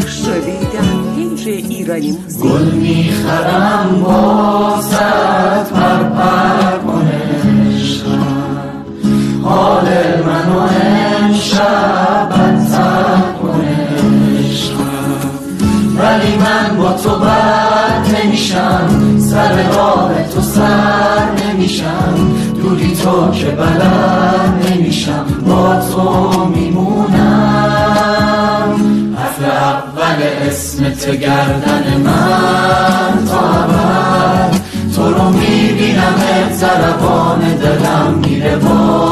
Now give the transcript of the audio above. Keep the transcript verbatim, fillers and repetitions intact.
پخش شده در پیج ایرانی موزیک. گل میخرم بازت پر پر کنه عشقم، حال منو امشب بدتر کنه عشقم، ولی من با تو بد نمیشم، سر راه تو سر نمیشم، دوری تو که بلد نمیشم، با تو میمونم، حرف اول اسمت گردن من تا ابد، تو رو میبینم ضربان دلم میره با